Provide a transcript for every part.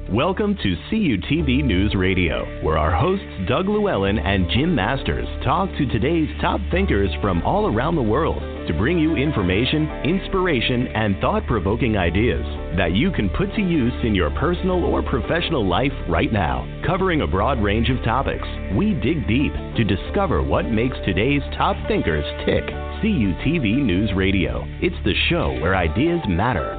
Welcome to CUTV News Radio, where our hosts Doug Llewellyn and Jim Masters talk to today's top thinkers from all around the world to bring you information, inspiration, and thought-provoking ideas that you can put to use in your personal or professional life right now. Covering a broad range of topics, we dig deep to discover what makes today's top thinkers tick. CUTV News Radio. It's the show where ideas matter.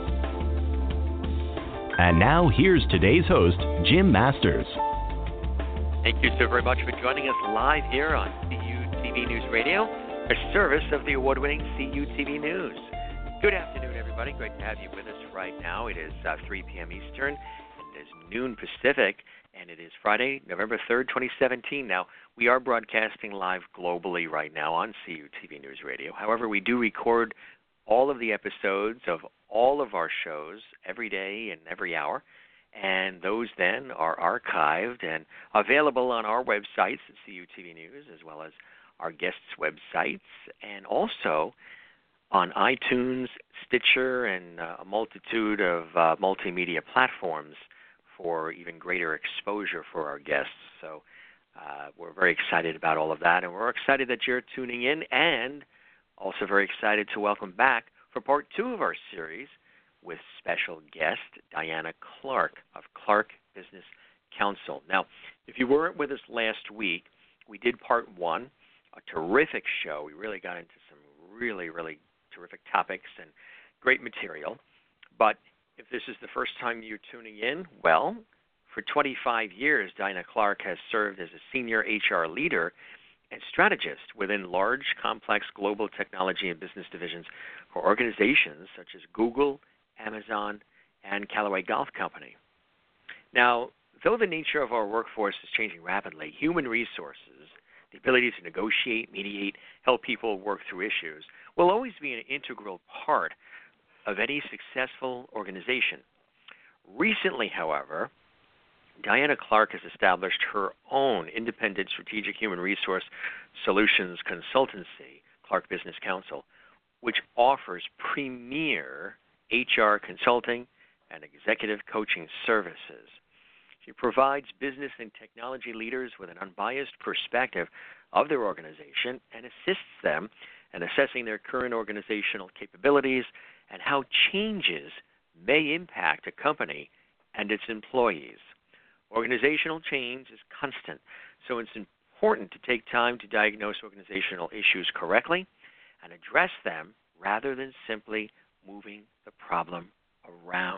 And now, here's today's host, Jim Masters. Thank you so very much for joining us live here on CUTV News Radio, a service of the award-winning CUTV News. Good afternoon, everybody. Great to have you with us right now. It is 3 p.m. Eastern, and it is noon Pacific, and it is Friday, November 3rd, 2017. Now, we are broadcasting live globally right now on CUTV News Radio. However, we do record all of the episodes of all of our shows every day and every hour, and those then are archived and available on our websites at CUTV News, as well as our guests' websites, and also on iTunes, Stitcher, and a multitude of multimedia platforms for even greater exposure for our guests. So we're very excited about all of that, and we're excited that you're tuning in, and also very excited to welcome back for part 2 of our series with special guest Diana Clark of Clark Business Counsel. Now, if you weren't with us last week, we did part 1, a terrific show. We really got into some really, really terrific topics and great material. But if this is the first time you're tuning in, well, for 25 years, Diana Clark has served as a senior HR leader and strategist within large, complex global technology and business divisions for organizations such as Google, Amazon, and Callaway Golf Company. Now, though the nature of our workforce is changing rapidly, human resources, the ability to negotiate, mediate, help people work through issues, will always be an integral part of any successful organization. Recently, however, Diana Clark has established her own independent strategic human resource solutions consultancy, Clark Business Counsel, which offers premier HR consulting and executive coaching services. She provides business and technology leaders with an unbiased perspective of their organization and assists them in assessing their current organizational capabilities and how changes may impact a company and its employees. Organizational change is constant, so it's important to take time to diagnose organizational issues correctly and address them rather than simply moving the problem around.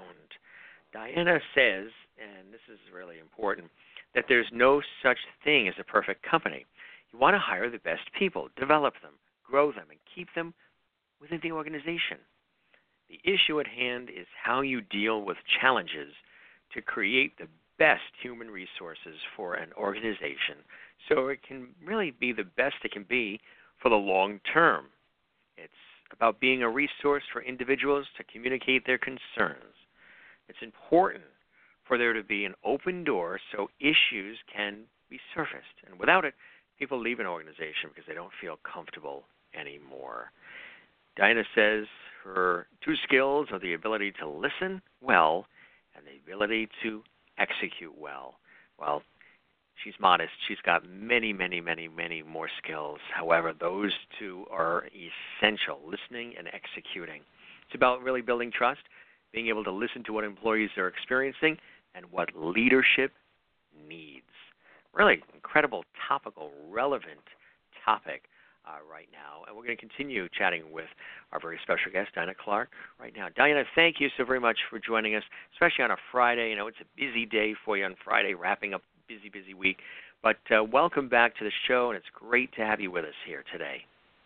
Diana says, and this is really important, that there's no such thing as a perfect company. You want to hire the best people, develop them, grow them, and keep them within the organization. The issue at hand is how you deal with challenges to create the best human resources for an organization so it can really be the best it can be for the long term. It's about being a resource for individuals to communicate their concerns. It's important for there to be an open door so issues can be surfaced. And without it, people leave an organization because they don't feel comfortable anymore. Diana says her 2 skills are the ability to listen well and the ability to execute well. Well, she's modest. She's got many, many, many, many more skills. However, those 2 are essential, listening and executing. It's about really building trust, being able to listen to what employees are experiencing and what leadership needs. Really incredible, topical, relevant topic right now. And we're going to continue chatting with our very special guest, Diana Clark, right now. Diana, thank you so very much for joining us, especially on a Friday. You know, it's a busy day for you on Friday, wrapping up a busy, busy week. But welcome back to the show, and it's great to have you with us here today.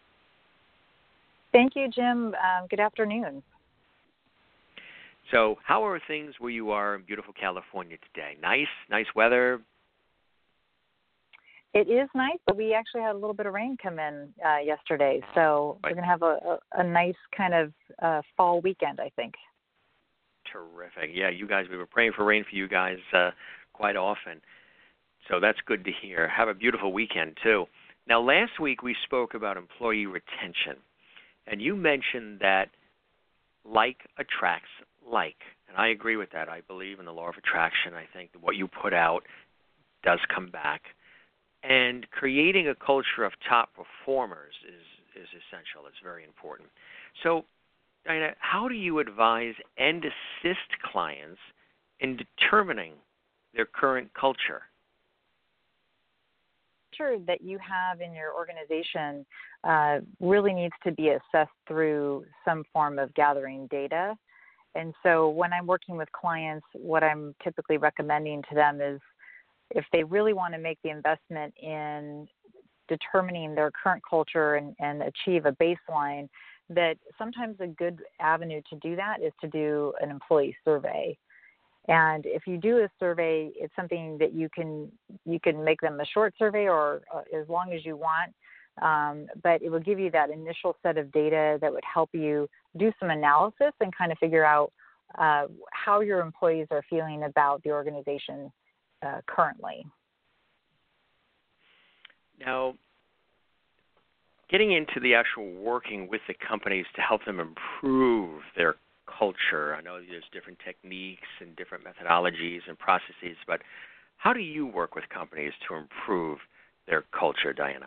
Thank you, Jim. Good afternoon. So how are things where you are in beautiful California today? Nice weather? It is nice, but we actually had a little bit of rain come in yesterday, so we're going to have a nice kind of fall weekend, I think. Terrific. Yeah, you guys, we were praying for rain for you guys quite often, so that's good to hear. Have a beautiful weekend, too. Now, last week we spoke about employee retention, and you mentioned that like attracts like, And I agree with that. I believe in the law of attraction. I think that what you put out does come back. And creating a culture of top performers is essential. It's very important. So, Diana, how do you advise and assist clients in determining their current culture? That you have in your organization really needs to be assessed through some form of gathering data. And so when I'm working with clients, what I'm typically recommending to them is if they really want to make the investment in determining their current culture and achieve a baseline, that sometimes a good avenue to do that is to do an employee survey. And if you do a survey, it's something that you can make them a short survey or as long as you want, but it will give you that initial set of data that would help you do some analysis and kind of figure out how your employees are feeling about the organization currently. Now, getting into the actual working with the companies to help them improve their culture. I know there's different techniques and different methodologies and processes, but how do you work with companies to improve their culture, Diana?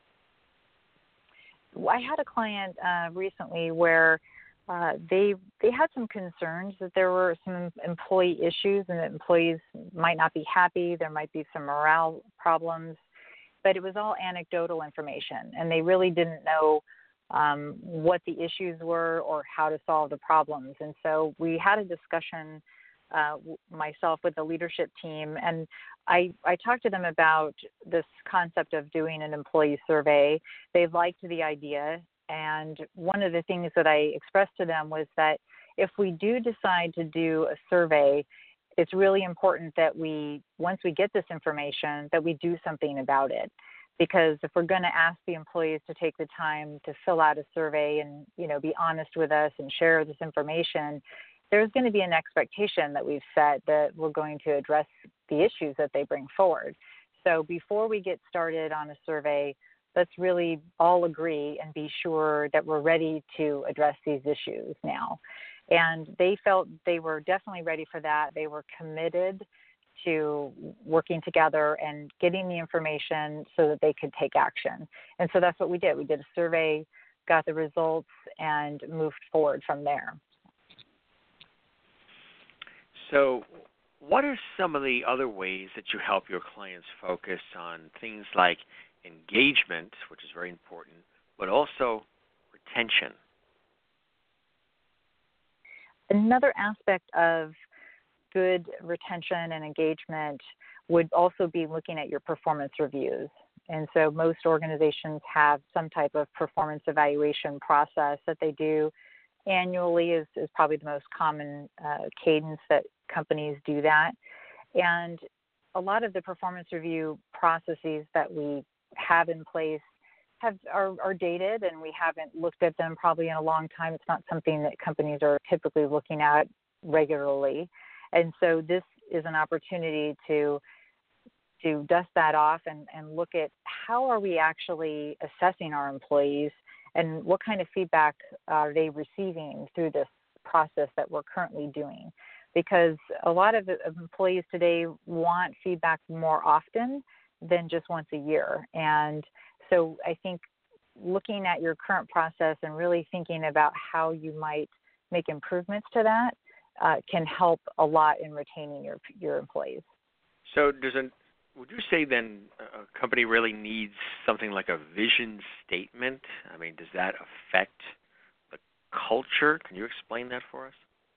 Well, I had a client recently where they had some concerns that there were some employee issues and that employees might not be happy. There might be some morale problems, but it was all anecdotal information, and they really didn't know what the issues were or how to solve the problems. And so we had a discussion, myself with the leadership team, and I talked to them about this concept of doing an employee survey. They liked the idea, and one of the things that I expressed to them was that if we do decide to do a survey, it's really important that once we get this information, that we do something about it. Because if we're going to ask the employees to take the time to fill out a survey and, be honest with us and share this information, there's going to be an expectation that we've set that we're going to address the issues that they bring forward. So before we get started on a survey, let's really all agree and be sure that we're ready to address these issues now. And they felt they were definitely ready for that. They were committed to working together and getting the information so that they could take action. And so that's what we did. We did a survey, got the results, and moved forward from there. So what are some of the other ways that you help your clients focus on things like engagement, which is very important, but also retention? Another aspect of good retention and engagement would also be looking at your performance reviews. And so most organizations have some type of performance evaluation process that they do annually is probably the most common cadence that companies do that. And a lot of the performance review processes that we have in place are dated, and we haven't looked at them probably in a long time. It's not something that companies are typically looking at regularly. And so this is an opportunity to dust that off and look at how are we actually assessing our employees and what kind of feedback are they receiving through this process that we're currently doing. Because a lot of employees today want feedback more often than just once a year. And so I think looking at your current process and really thinking about how you might make improvements to that can help a lot in retaining your employees. So would you say then a company really needs something like a vision statement? I mean, does that affect the culture? Can you explain that for us?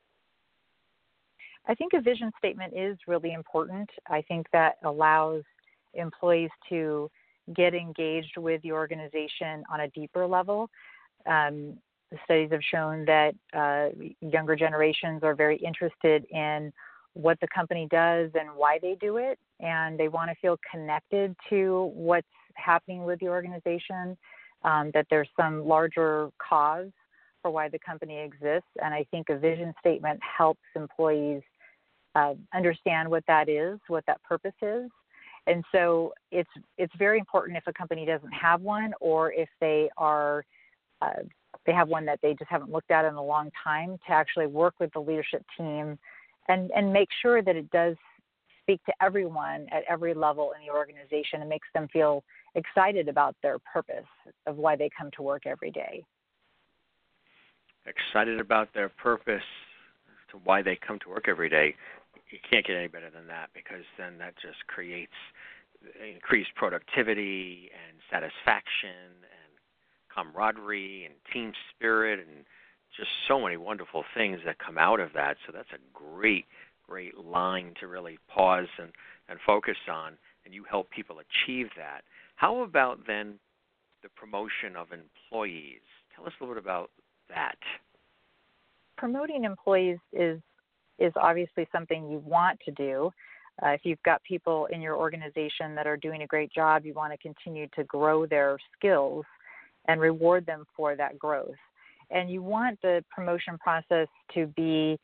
I think a vision statement is really important. I think that allows employees to get engaged with the organization on a deeper level. The studies have shown that younger generations are very interested in what the company does and why they do it, and they want to feel connected to what's happening with the organization, that there's some larger cause for why the company exists. And I think a vision statement helps employees understand what that is, what that purpose is. And so it's very important if a company doesn't have one, or if they are they have one that they just haven't looked at in a long time, to actually work with the leadership team and make sure that it does speak to everyone at every level in the organization and makes them feel excited about their purpose of why they come to work every day. Excited about their purpose to why they come to work every day. You can't get any better than that, because then that just creates increased productivity and satisfaction and camaraderie and team spirit and just so many wonderful things that come out of that. So that's a great line to really pause and focus on, and you help people achieve that. How about then the promotion of employees? Tell us a little bit about that. Promoting employees is obviously something you want to do. If you've got people in your organization that are doing a great job, you want to continue to grow their skills and reward them for that growth. And you want the promotion process to be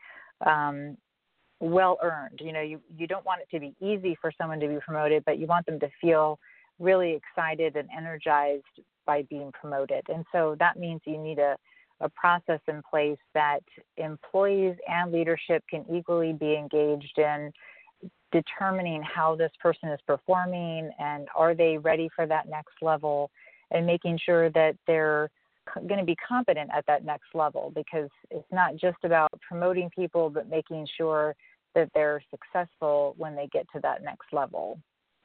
well earned. You don't want it to be easy for someone to be promoted, but you want them to feel really excited and energized by being promoted. And so that means you need a process in place that employees and leadership can equally be engaged in determining how this person is performing and are they ready for that next level, and making sure that they're going to be competent at that next level, because it's not just about promoting people, but making sure that they're successful when they get to that next level.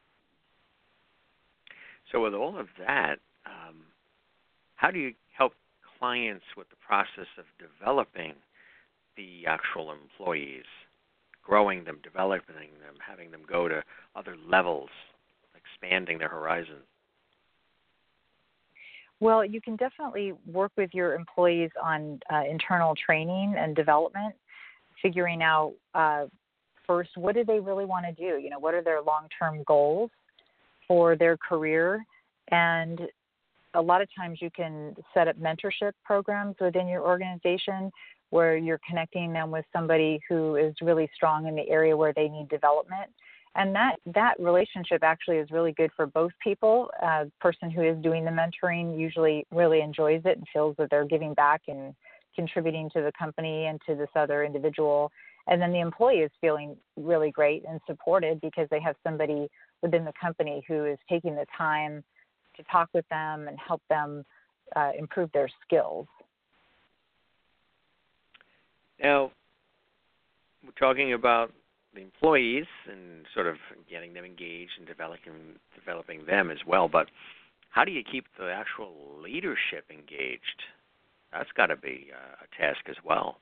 So with all of that, how do you help clients with the process of developing the actual employees, growing them, developing them, having them go to other levels, expanding their horizon? Well, you can definitely work with your employees on internal training and development, figuring out first, what do they really want to do? What are their long-term goals for their career? And a lot of times you can set up mentorship programs within your organization where you're connecting them with somebody who is really strong in the area where they need development. And that relationship actually is really good for both people. The person who is doing the mentoring usually really enjoys it and feels that they're giving back and contributing to the company and to this other individual. And then the employee is feeling really great and supported because they have somebody within the company who is taking the time to talk with them and help them improve their skills. Now, we're talking about the employees and sort of getting them engaged and developing them as well, but how do you keep the actual leadership engaged? That's got to be a task as well.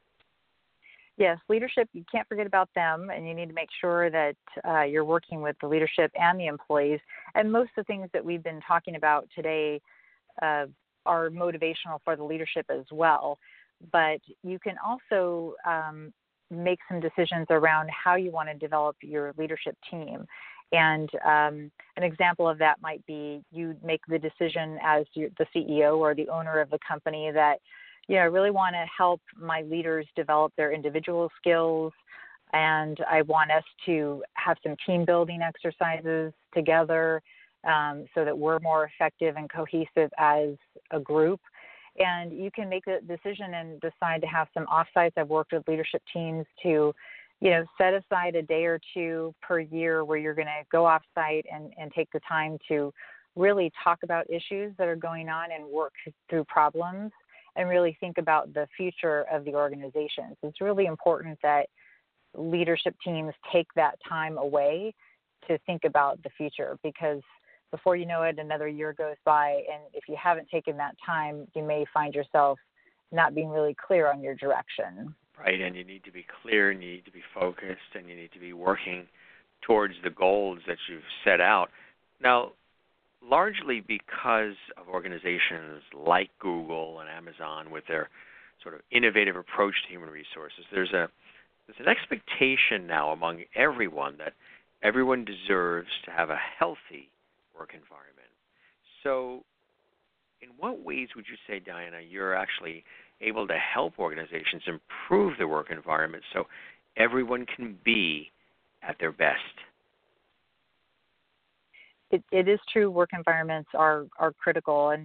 Yes, leadership, you can't forget about them, and you need to make sure that you're working with the leadership and the employees. And most of the things that we've been talking about today are motivational for the leadership as well. But you can also make some decisions around how you want to develop your leadership team. And an example of that might be you make the decision as the CEO or the owner of the company that, I really want to help my leaders develop their individual skills, and I want us to have some team building exercises together so that we're more effective and cohesive as a group. And you can make a decision and decide to have some offsites. I've worked with leadership teams to, set aside a day or two per year where you're going to go offsite and take the time to really talk about issues that are going on and work through problems and really think about the future of the organization. So it's really important that leadership teams take that time away to think about the future, because before you know it, another year goes by, and if you haven't taken that time, you may find yourself not being really clear on your direction. Right, and you need to be clear, and you need to be focused, and you need to be working towards the goals that you've set out. Now, largely because of organizations like Google and Amazon with their sort of innovative approach to human resources, there's an expectation now among everyone that everyone deserves to have a healthy work environment. So in what ways would you say, Diana, you're actually able to help organizations improve their work environment so everyone can be at their best? It is true, work environments are critical, and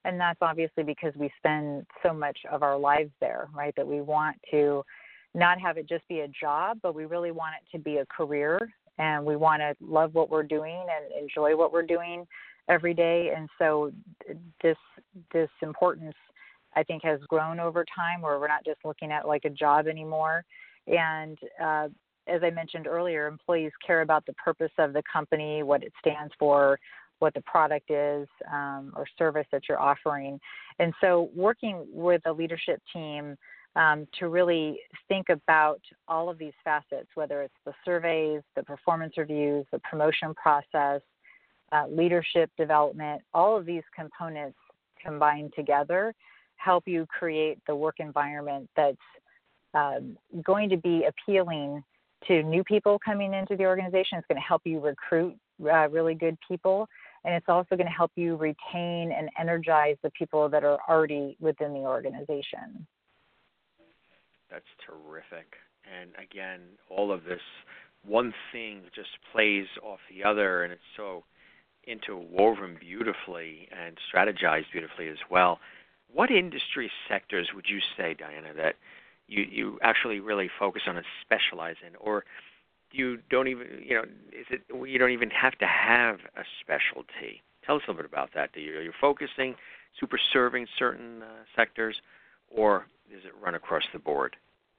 And that's obviously because we spend so much of our lives there, right, that we want to not have it just be a job, but we really want it to be a career, and we want to love what we're doing and enjoy what we're doing every day. And so this importance, I think, has grown over time, where we're not just looking at like a job anymore. And as I mentioned earlier, employees care about the purpose of the company, what it stands for, what the product is, or service that you're offering. And so working with a leadership team to really think about all of these facets, whether it's the surveys, the performance reviews, the promotion process, leadership development, all of these components combined together help you create the work environment that's going to be appealing to new people coming into the organization. It's going to help you recruit really good people, and it's also going to help you retain and energize the people that are already within the organization. That's terrific. And again, all of this, one thing just plays off the other, and it's so interwoven beautifully and strategized beautifully as well. What industry sectors would you say, Diana, that you actually really focus on and specialize in, or you don't even, you don't even have to have a specialty? Tell us a little bit about that. Are you focusing, super serving certain sectors, or does it run across the board?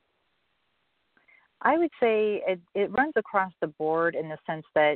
I would say it runs across the board in the sense that,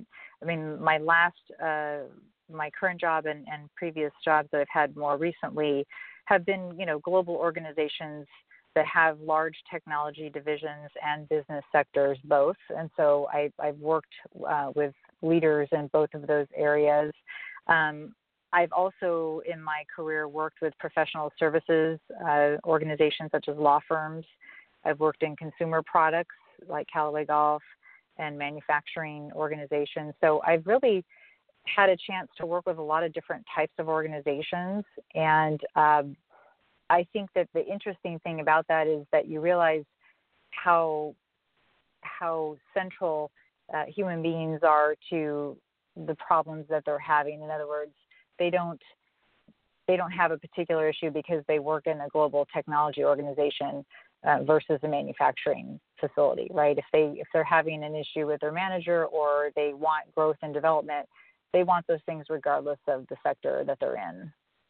my current job and previous jobs that I've had more recently have been, global organizations that have large technology divisions and business sectors both. And so I've worked with leaders in both of those areas. I've also, in my career, worked with professional services organizations such as law firms. I've worked in consumer products like Callaway Golf and manufacturing organizations. So I've really had a chance to work with a lot of different types of organizations. And I think that the interesting thing about that is that you realize how central human beings are to the problems that they're having. In other words, they don't have a particular issue because they work in a global technology organization versus a manufacturing facility, right? If they're having an issue with their manager or they want growth and development, they want those things regardless of the sector that they're in.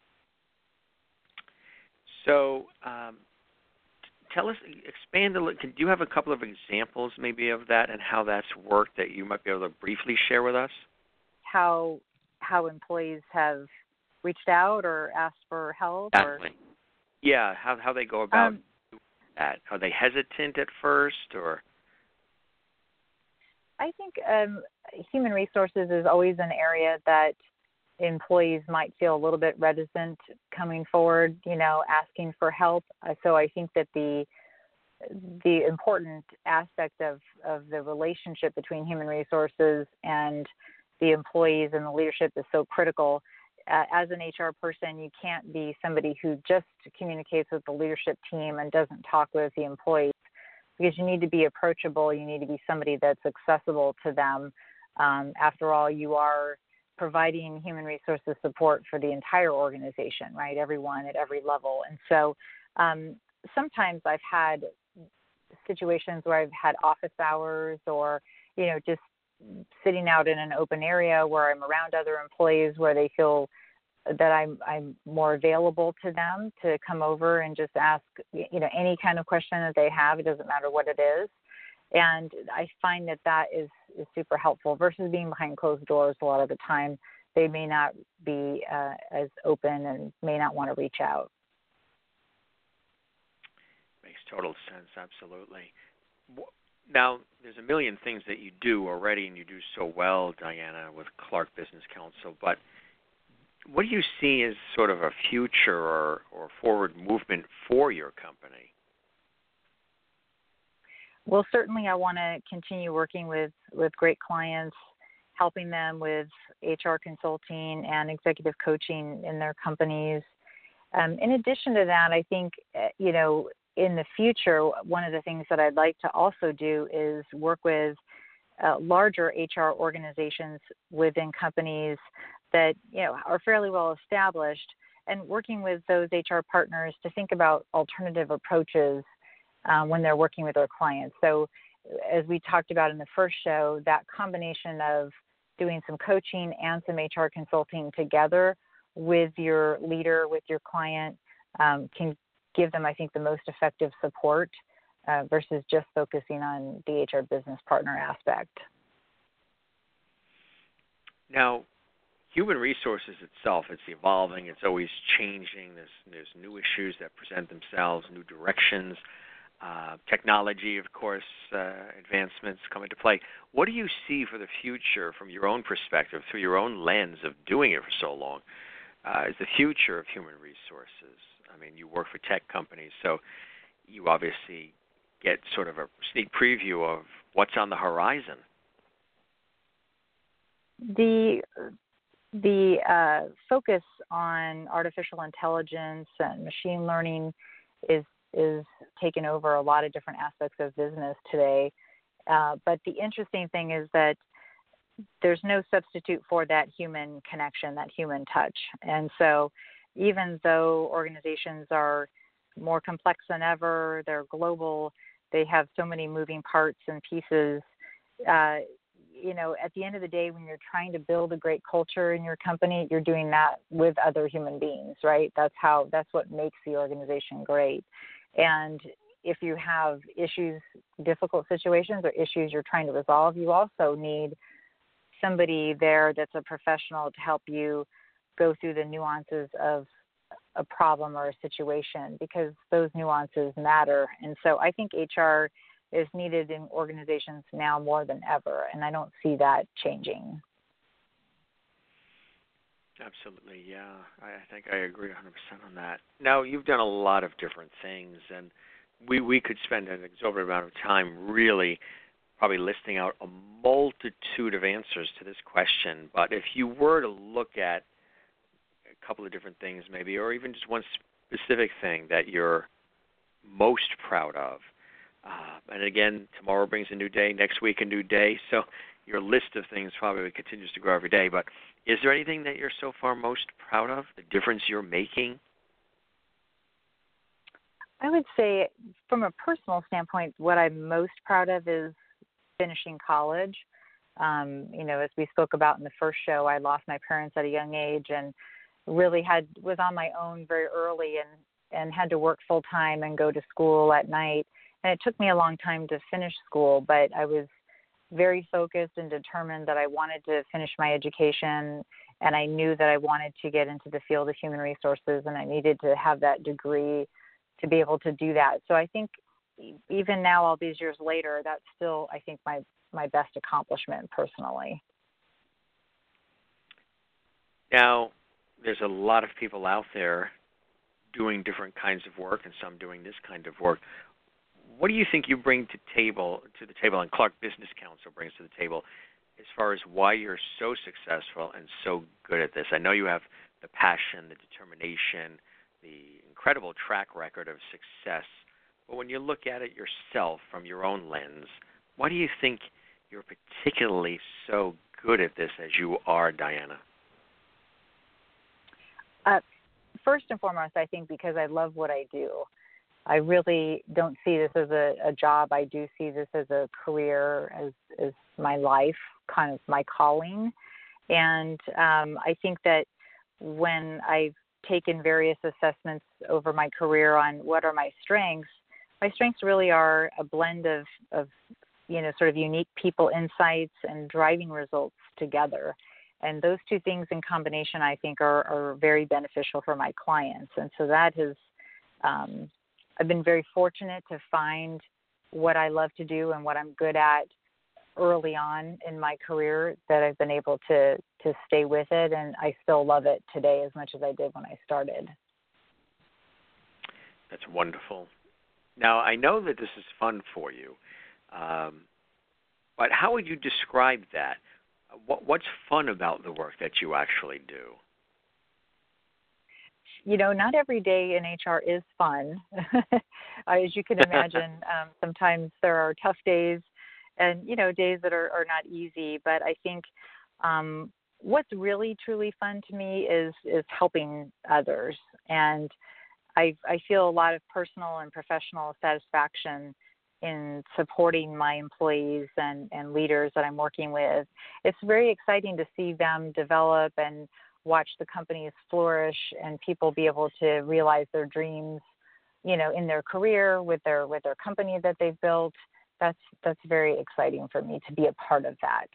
So tell us, expand a little. Do you have a couple of examples maybe of that and how that's worked that you might be able to briefly share with us? How employees have reached out or asked for help? Exactly. Yeah, how they go about that. Are they hesitant at first, or? I think human resources is always an area that employees might feel a little bit reticent coming forward, asking for help. So I think that the important aspect of the relationship between human resources and the employees and the leadership is so critical. As an HR person, you can't be somebody who just communicates with the leadership team and doesn't talk with the employees, because you need to be approachable. You need to be somebody that's accessible to them. After all, you are providing human resources support for the entire organization, right? Everyone at every level. And so sometimes I've had situations where I've had office hours or, just sitting out in an open area where I'm around other employees where they feel that I'm more available to them to come over and just ask, any kind of question that they have. It doesn't matter what it is. And I find that is super helpful versus being behind closed doors. A lot of the time, they may not be as open and may not want to reach out. Makes total sense, absolutely. Now, there's a million things that you do already, and you do so well, Diana, with Clark Business Council. But what do you see as sort of a future or forward movement for your company? Well, certainly I want to continue working with great clients, helping them with HR consulting and executive coaching in their companies. In addition to that, I think, in the future, one of the things that I'd like to also do is work with larger HR organizations within companies that, are fairly well established and working with those HR partners to think about alternative approaches when they're working with their clients. So as we talked about in the first show, that combination of doing some coaching and some HR consulting together with your leader, with your client, can give them, I think, the most effective support versus just focusing on the HR business partner aspect. Now, human resources itself, it's evolving, it's always changing. There's new issues that present themselves, new directions. Technology, of course, advancements come into play. What do you see for the future from your own perspective, through your own lens of doing it for so long, is the future of human resources? I mean, you work for tech companies, so you obviously get sort of a sneak preview of what's on the horizon. The focus on artificial intelligence and machine learning is taken over a lot of different aspects of business today. But the interesting thing is that there's no substitute for that human connection, that human touch. And so even though organizations are more complex than ever, they're global, they have so many moving parts and pieces, at the end of the day, when you're trying to build a great culture in your company, you're doing that with other human beings, right? That's what makes the organization great. And if you have issues, difficult situations or issues you're trying to resolve, you also need somebody there that's a professional to help you go through the nuances of a problem or a situation, because those nuances matter. And so I think HR is needed in organizations now more than ever, and I don't see that changing. Absolutely, yeah. I think I agree 100% on that. Now, you've done a lot of different things, and we could spend an exorbitant amount of time really probably listing out a multitude of answers to this question. But if you were to look at a couple of different things maybe, or even just one specific thing that you're most proud of, and again, tomorrow brings a new day, next week a new day, so your list of things probably continues to grow every day. But is there anything that you're so far most proud of, the difference you're making? I would say from a personal standpoint, what I'm most proud of is finishing college. As we spoke about in the first show, I lost my parents at a young age and really was on my own very early and had to work full time and go to school at night. And it took me a long time to finish school, but I was very focused and determined that I wanted to finish my education, and I knew that I wanted to get into the field of human resources, and I needed to have that degree to be able to do that. So I think even now, all these years later, that's still, I think, my best accomplishment personally. Now, there's a lot of people out there doing different kinds of work, and some doing this kind of work. What do you think you bring to the table, and Clark Business Council brings to the table, as far as why you're so successful and so good at this? I know you have the passion, the determination, the incredible track record of success. But when you look at it yourself from your own lens, why do you think you're particularly so good at this as you are, Diana? First and foremost, I think because I love what I do. I really don't see this as a job. I do see this as a career, as my life, kind of my calling. And I think that when I've taken various assessments over my career on what are my strengths really are a blend of sort of unique people insights and driving results together. And those two things in combination, I think, are very beneficial for my clients. And so that has I've been very fortunate to find what I love to do and what I'm good at early on in my career, that I've been able to stay with it, and I still love it today as much as I did when I started. That's wonderful. Now, I know that this is fun for you, but how would you describe that? What's fun about the work that you actually do? Not every day in HR is fun. As you can imagine, sometimes there are tough days and, days that are not easy. But I think what's really truly fun to me is helping others, and I feel a lot of personal and professional satisfaction in supporting my employees and leaders that I'm working with. It's very exciting to see them develop and watch the companies flourish and people be able to realize their dreams, in their career with their company that they've built. That's very exciting for me to be a part of that.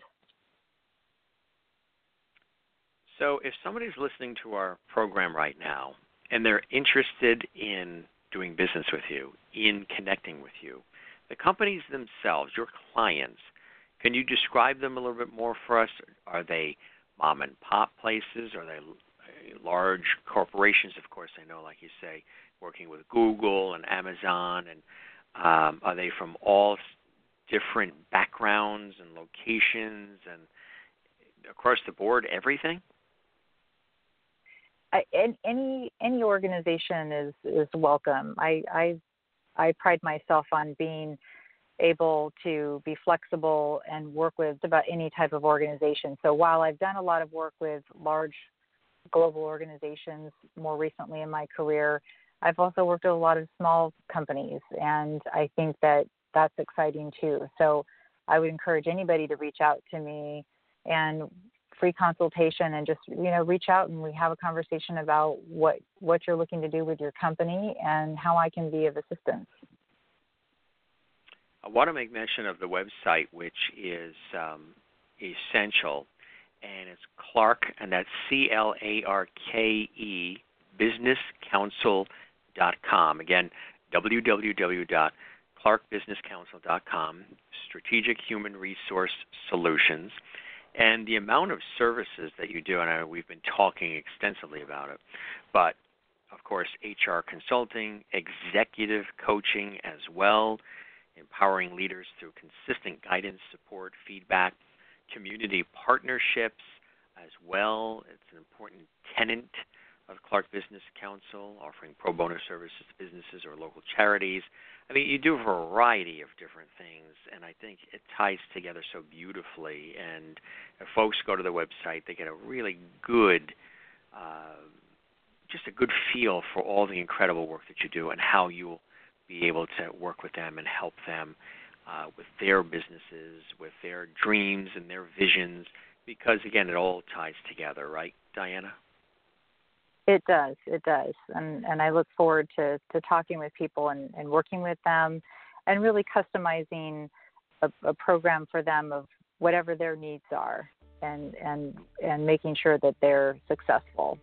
So if somebody's listening to our program right now and they're interested in doing business with you, in connecting with you, the companies themselves, your clients, can you describe them a little bit more for us? Are they mom and pop places? Are they large corporations? Of course, I know, like you say, working with Google and Amazon, and are they from all different backgrounds and locations and across the board, everything? Any organization is welcome. I pride myself on being able to be flexible and work with about any type of organization. So while I've done a lot of work with large global organizations more recently in my career, I've also worked with a lot of small companies, and I think that that's exciting too. So I would encourage anybody to reach out to me and free consultation and just, reach out and we have a conversation about what you're looking to do with your company and how I can be of assistance. I want to make mention of the website, which is essential, and it's Clarke, and that's CLARKE, businesscouncil.com. Again, www.clarkebusinesscouncil.com, Strategic Human Resource Solutions. And the amount of services that you do, and I know we've been talking extensively about it, but, of course, HR consulting, executive coaching as well, empowering leaders through consistent guidance, support, feedback, community partnerships as well. It's an important tenet of Clarke Business Council, offering pro bono services to businesses or local charities. I mean, you do a variety of different things, and I think it ties together so beautifully. And if folks go to the website, they get a really good, just a good feel for all the incredible work that you do and how you'll be able to work with them and help them with their businesses, with their dreams and their visions, because, again, it all ties together, right, Diana? It does. And I look forward to talking with people and working with them and really customizing a program for them of whatever their needs are and making sure that they're successful.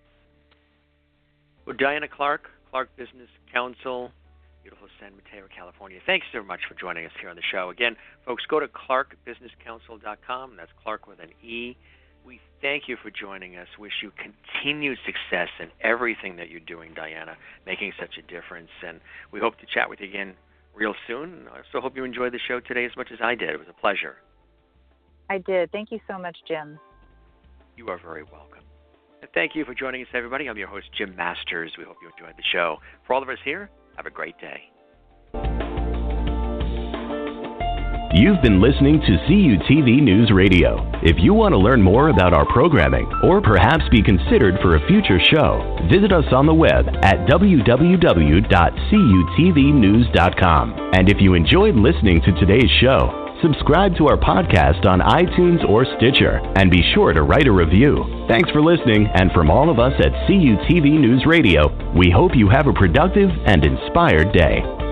Well, Diana Clarke, Clarke Business Council, beautiful San Mateo, California. Thanks so much for joining us here on the show. Again, folks, go to ClarkeBusinessCouncil.com. That's Clarke with an E. We thank you for joining us. Wish you continued success in everything that you're doing, Diana, making such a difference. And we hope to chat with you again real soon. I also hope you enjoyed the show today as much as I did. It was a pleasure. I did. Thank you so much, Jim. You are very welcome. And thank you for joining us, everybody. I'm your host, Jim Masters. We hope you enjoyed the show. For all of us here, have a great day. You've been listening to CUTV News Radio. If you want to learn more about our programming or perhaps be considered for a future show, visit us on the web at www.cutvnews.com. And if you enjoyed listening to today's show, subscribe to our podcast on iTunes or Stitcher, and be sure to write a review. Thanks for listening, and from all of us at CUTV News Radio, we hope you have a productive and inspired day.